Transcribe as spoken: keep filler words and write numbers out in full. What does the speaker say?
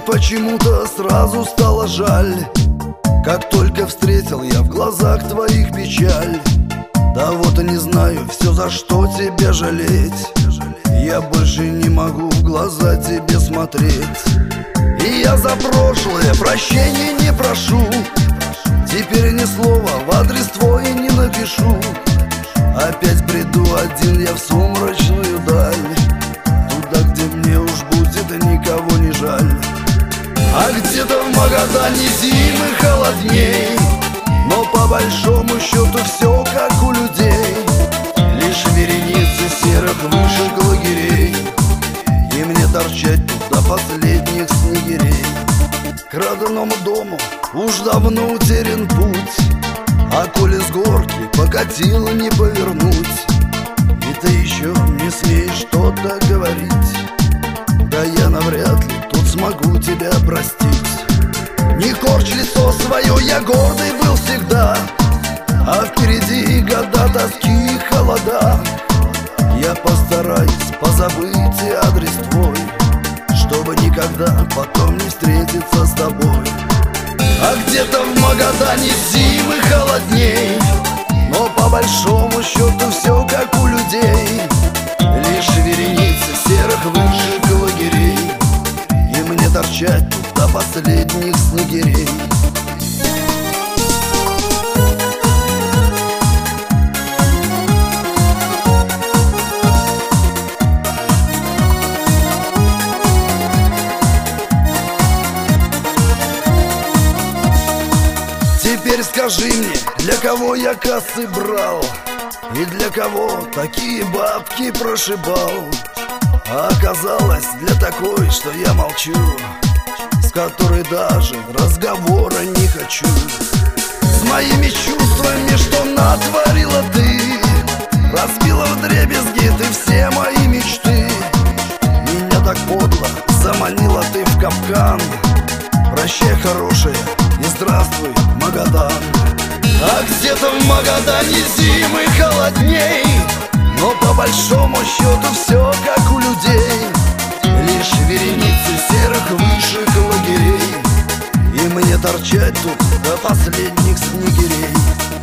почему-то сразу стало жаль, как только встретил я в глазах твоих печаль. Да вот и не знаю, все за что тебя жалеть. Я больше не могу в глаза тебе смотреть. И я за прошлое прощения не прошу. Теперь ни слова в адрес твой не напишу. Опять приду один я в сумрачную даль, туда, где мне уж будет никого не жаль. А где-то в Магадане зимы холодней, но по большому счету все как у людей. Лишь вереницы серых вышек лагерей, и мне торчать тут до последних снегирей. К родному дому уж давно утерян путь, а коли с горки покатило не повернуть. И ты еще не смеешь что-то говорить, да я навряд ли тут смогу тебя простить. Не корчь лицо свое, я гордый был всегда, а впереди года тоски и холода. Я постараюсь позабыть и адрес твой, чтобы никогда потом не встретиться с тобой. А где-то в Магадане зимы холодней, но по большому счету все как у людей. Лишь вереницы серых вышек лагерей, и мне торчать тут до последних снегирей. Теперь скажи мне, для кого я кассы брал, и для кого такие бабки прошибал? А оказалось для такой, что я молчу, с которой даже разговора не хочу. С моими чувствами, что натворила ты, разбила вдребезги ты все мои мечты. Меня так подло заманила ты в капкан. Прощай, хорошая, и здравствуй, Магадан. А где-то в Магадане зимы холодней, но по большому счету все как у людей. Лишь вереницы серых вышек лагерей, и мне торчать тут до последних снегирей.